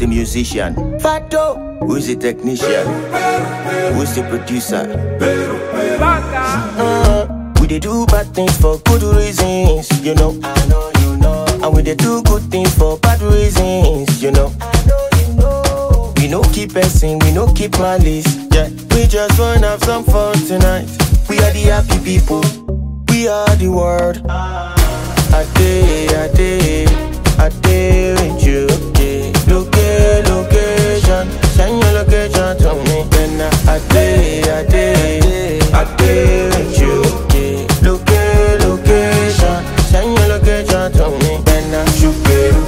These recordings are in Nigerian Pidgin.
the musician? Fado, who's the technician? Who's the producer? We dey do bad things for good reasons, you know. I know you know. And we dey do good things for bad reasons, you know. I know you know. We no keep passing, we no keep malice, yeah. We just wanna have some fun tonight. We are the happy people, we are the world. I day with you. Location, send your location to me. Then I day with you. Location, send your location to me. Then I shoot beru,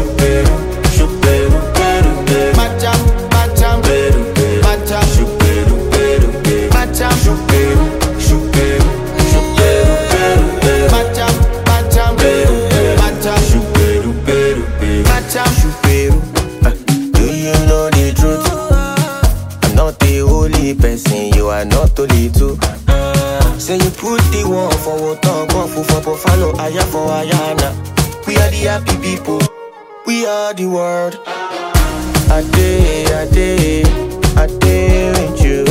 macham, shoot beru, macham, shoot beru, do you know the truth? I'm not the only person, you are not only two. Say you put the one for what for follow aya for ayana. We are the happy people, we are the world. I day with you.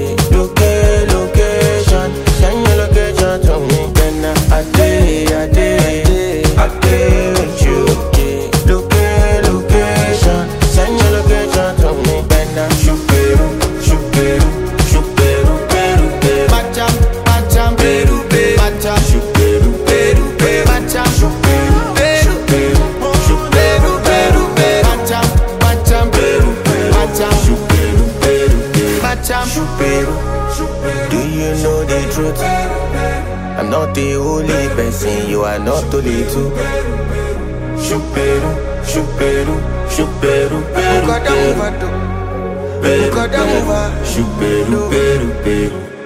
Location, send your location to me. Then I day with you. Location, send your location to me. Then I shoot beru, macham, shoot beru, macham, shoot do you know the truth? I'm not the only person, you are not only two. Chuperu,